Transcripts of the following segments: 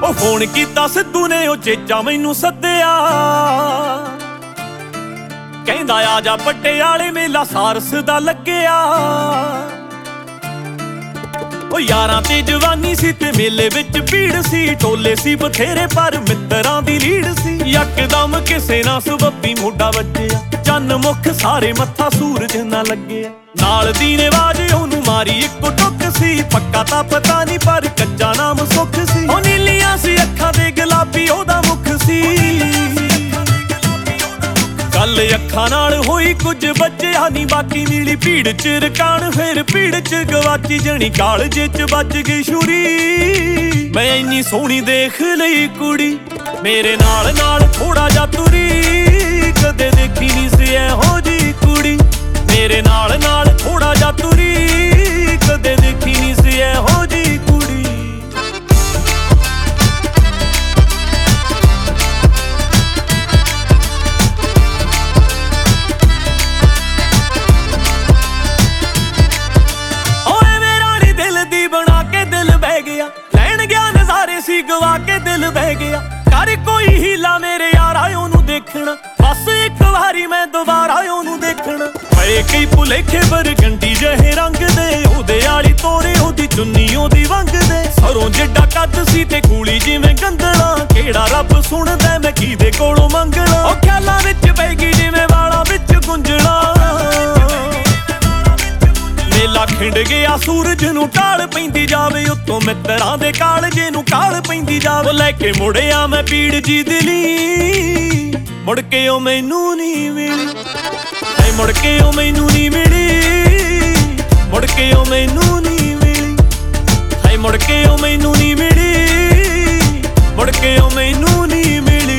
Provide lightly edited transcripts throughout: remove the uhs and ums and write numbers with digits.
ਉਹ ਫੋਨ ਕੀਤਾ ਸਿੱਧੂ ਨੇ, ਉਹ ਚੇਚਾ ਮੈਨੂੰ ਸੱਦਿਆ, ਕਹਿੰਦਾ ਆ ਜਾ ਪਟਿਆਲੇ ਮੇਲਾ ਸਾਰਸ ਦਾ ਲੱਗਿਆ। ਉਹ ਯਾਰਾਂ ਤੇ ਜਵਾਨੀ ਸੀ ਤੇ ਮੇਲੇ ਵਿੱਚ ਭੀੜ ਸੀ, ਟੋਲੇ ਸੀ ਬਥੇਰੇ ਪਰ ਮਿੱਤਰਾਂ ਦੀ ਲੀਡ ਸੀ। ਯਕਦਮ ਕਿਸੇ ਨਾਲ ਸਬੱਬੀ ਮੋਢਾ ਵੱਜਿਆ, ਚੰਨ ਮੁੱਖ ਸਾਰੇ ਮੱਥਾ ਸੂਰਜ ਨਾ ਲੱਗਿਆ। ਨਾਲ ਦੀ ਨੇ ਆਵਾਜ਼ ਉਹਨੂੰ ਮਾਰੀ ਇੱਕੋ ਟੁੱਕ ਸੀ, ਪੱਕਾ ਤਾਂ ਪਤਾ ਨਹੀਂ ਪਰ ਕੱਚਾ ਨਾਮ ਸੁੱਖ ਸੀ। ਉਹ ਨੀਲੀਆਂ ਸੀ ਅੱਖਾਂ ਤੇ ਗੁਲਾਬੀ ਉਹਦਾ ਮੁੱਖ ਸੀ, ਗੱਲ ਅੱਖਾਂ ਨਾਲ ਹੋਈ ਕੁਝ ਬਚਿਆ ਨਹੀਂ ਬਾਕੀ। ਮਿਲੀ ਭੀੜ ਚ ਰਕਾਨ ਫਿਰ ਭੀੜ ਚ ਗਵਾਚੀ ਜਣੀ, ਕਾਲਜੇ ਚ ਵੱਜ ਗਈ ਛੁਰੀ। ਮੈਂ ਇੰਨੀ ਸੋਹਣੀ ਦੇਖ ਲਈ ਕੁੜੀ, ਮੇਰੇ ਨਾਲ ਨਾਲ ਥੋੜਾ ਜਾ ਤੁਰੀ, ਕਦੇ ਦੇਖੀ ਨਹੀਂ ਸੀ ਇਹੋ ਜੀ ਕੁੜੀ। ਮੇਰੇ ਨਾਲ ਨਾਲ ਥੋੜਾ ਜਾ ਤੁਰੀ, ਕਦੇ ਦੇਖੀ ਨਹੀਂ ਸੀ ਇਹੋ ਜੀ ਕੁੜੀ। ਸੀ ਗਵਾ ਕੇ ਦਿਲ ਬਹਿ ਗਿਆ, ਕਰ ਕੋਈ ਹੀਲਾ ਮੇਰੇ ਯਾਰਾ ਉਹਨੂੰ ਦੇਖਣਾ, ਬਸ ਇੱਕ ਵਾਰੀ ਮੈਂ ਦੁਬਾਰਾ ਉਹਨੂੰ ਦੇਖਣਾ। ਪਏ ਕਈ ਭੁਲੇਖੇ ਬਰਗੰਡੀ ਜਿਹੇ ਰੰਗ ਦੇ, ਉਹਦੇ ਆਲੀ ਤੋਰੇ ਉਹਦੀ ਚੁੰਨੀ ਉਹਦੀ ਵੰਗ ਦੇ। ਸਰੋਂ ਜਿੱਡਾ ਕੱਦ ਸੀ ਤੇ ਕੂਲੀ ਜਿਵੇਂ ਗੰਦਲਾ, ਕਿਹੜਾ ਰੱਬ ਸੁਣਦਾ ਮੈਂ ਕਿਹਦੇ ਕੋਲੋਂ ਮੰਗਣਾ। ਉਹ ਖਿਆਲਾਂ ਵਿੱਚ ਪੈ ਗਈ ਜਿਵੇਂ ਵਾਲਾਂ ਵਿੱਚ ਗੁੰਝਲਾਂ, ਮੇਲਾ ਖਿੰਡ ਗਿਆ ਸੂਰਜ ਨੂੰ ਢਾਲ ਪੈਂਦੀ ਜਾਵੇ, ਉੱਤੋਂ ਮਿੱਤਰਾਂ ਦੇ ਕਾਲਜੇ ਨੂੰ ਕਾਲ ਪੈਂਦੀ ਜਾਵੇ। ਲੈ ਕੇ ਮੁੜਿਆ ਮੈਂ ਪੀੜ ਜੀ ਦਿਲੀ, ਮੁੜ ਕੇ ਉਹ ਮੈਨੂੰ ਨਹੀਂ ਮਿਲੀ, ਮੁੜ ਕੇ ਉਹ ਮੈਨੂੰ ਨਹੀਂ ਮਿਲੀ, ਮੁੜ ਕੇ ਉਹ ਮੈਨੂੰ ਨਹੀਂ ਮਿਲੀ, ਮੁੜ ਕੇ ਉਹ ਮੈਨੂੰ ਨਹੀਂ ਮਿਲੀ, ਮੁੜ ਕੇ ਉਹ ਮੈਨੂੰ ਨਹੀਂ ਮਿਲੀ।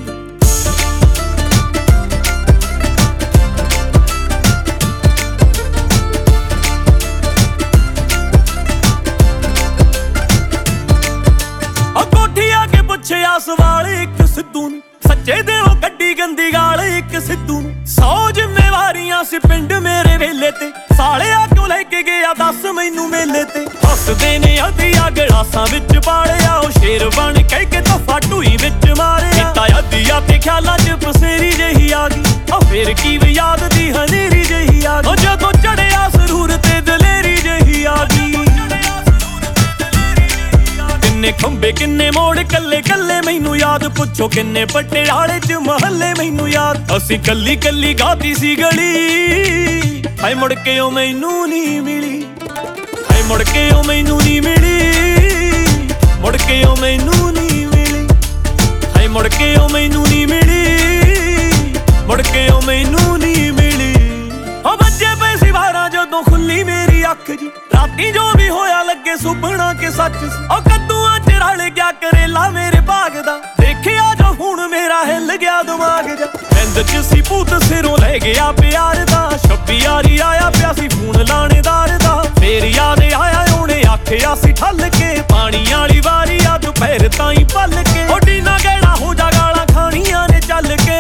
ਪੁੱਛਿਆ ਸਵਾਲ ਇੱਕ ਸਿੱਧੂ ਨੂੰ, ਸੱਚੇ ਦਿਲੋਂ ਕੱਢੀ ਗੰਦੀ ਗਾਲ ਇੱਕ ਸਿੱਧੂ ਨੂੰ। 100 ਜ਼ਿੰਮੇਵਾਰੀਆਂ ਸੀ ਪਿੰਡ ਮੇਰੇ ਵੇਲੇ ਤੇ, ਸਾਲਿਆ ਕਿਉਂ ਲੈ ਕੇ ਗਿਆ ਦੱਸ ਮੈਨੂੰ ਮੇਲੇ ਤੇ। ਹੱਸਦੇ ਨੇ ਅੱਧੀਆਂ ਗਲਾਸਾਂ ਵਿੱਚ ਪਾਲਿਆ, ਉਹ ਸ਼ੇਰ ਬਣ ਕਹਿ ਕੇ ਤੋਹਫਾ ਢੂਈ ਵਿੱਚ ਮਾਰਿਆ। ਕੀਤਾ ਅੱਧੀਆਂ ਤੇ ਖਿਆਲਾਂ ਚ ਪਸੇਰੀ ਜਿਹੀ ਆ ਗਈ, ਉਹ ਫੇਰ ਕੀ ਯਾਦ ਦੀ ਹਨੇਰੀ ਜਿਹੀ ਆ ਗਈ। ਉਹ ਜਦੋਂ ਚੜਿਆ ਸਰੂਰ ਤੇ ਦਲੇਰੀ ਜਿਹੀ ਆ ਗਈ, ਕਿੰਨੇ ਖੰਬੇ ਕਿੰਨੇ ਮੋੜ ਕੱਲੇ ਕੱਲੇ ਮੈਨੂੰ ਯਾਦ, ਪੁੱਛੋ ਕਿੰਨੇ ਪਟਿਆਲੇ ਚ ਮਹੱਲੇ ਮੈਨੂੰ ਯਾਦ। ਅਸੀਂ ਕੱਲੀ ਕੱਲੀ ਗਾਤੀ ਸੀ ਗਲੀ, ਹਾਏ ਮੁੜ ਕੇ ਉਹ ਮੈਨੂੰ ਨਹੀਂ ਮਿਲੀ, ਹਾਏ ਮੁੜ ਕੇ ਉਹ ਮੈਨੂੰ ਨਹੀਂ ਮਿਲੀ, ਮੁੜ ਕੇ ਉਹ ਮੈਨੂੰ ਨਹੀਂ ਮਿਲੀ, ਹਾਏ ਮੁੜ ਕੇ ਉਹ ਮੈਨੂੰ ਨਹੀਂ ਮਿਲੀ, ਮੁੜ ਕੇ ਉਹ ਮੈਨੂੰ ਨਹੀਂ ਮਿਲੀ। ਉਹ ਵੱਜੇ ਪਏ ਸੀ 12 ਜਦੋਂ ਖੁੱਲੀ ਮੇਰੀ ਅੱਖ ਜੀ, ਰਾਤੀ ਜੋ ਵੀ ਹੋਇਆ ਲੱਗੇ ਸੁਪਨਾ ਕਿ ਸੱਚ ਸੀ। ਉਹ ਕੱਦੂਆਂ ਚ ਰਲ ਗਿਆ ਕਰੇਲਾ ਮੇਰੇ ਬਾਗ ਦਾ, ਦੇਖਿਆ ਜੋ ਹੁਣ ਮੇਰਾ ਹਿੱਲ ਗਿਆ ਦਿਮਾਗ ਜਾ। ਨਿੰਦ ਚ ਸੀ ਭੂਤ ਸਿਰੋਂ ਲੈ ਗਿਆ ਪਿਆਰ ਦਾ, 26 ਯਾਰੀ ਆਇਆ ਪਿਆ ਸੀ ਫੋਨ ਲਾਣੇਦਾਰ ਦਾ। ਫੇਰ ਯਾਦ ਆਇਆ ਉਹਨੇ ਆਖਿਆ ਸੀ ਠੱਲ ਕੇ, ਪਾਣੀ ਵਾਲੀ ਵਾਰੀ ਆ ਦੁਪਹਿਰ ਤਾਈਂ ਪੱਲ ਕੇ। ਓਡੀ ਨਾ ਗਹਿਣਾ ਹੋ ਜਾ ਗਾਲਾਂ ਖਾਣੀਆਂ ਨੇ ਚੱਲ ਕੇ,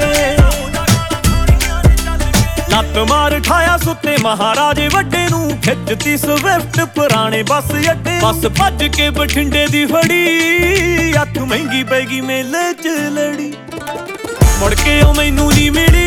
ਲੱਤ ਮਾਰ ਠਾਇਆ ਸੁੱਤੇ ਮਹਾਰਾਜੇ ਵੱਡੇ ਨੂੰ, ਖਿੱਚਤੀ ਸਵਿਫਟ ਪੁਰਾਣੇ ਬੱਸ ਅੱਡੇ। ਬੱਸ ਭੱਜ ਕੇ ਬਠਿੰਡੇ ਦੀ ਫੜੀ, ਅੱਖ ਮਹਿੰਗੀ ਪੈ ਗਈ ਮੇਲੇ ਚ ਲੜੀ, ਮੁੜ ਕੇ ਉਹ ਮੈਨੂੰ ਨਹੀਂ ਮਿਲੀ,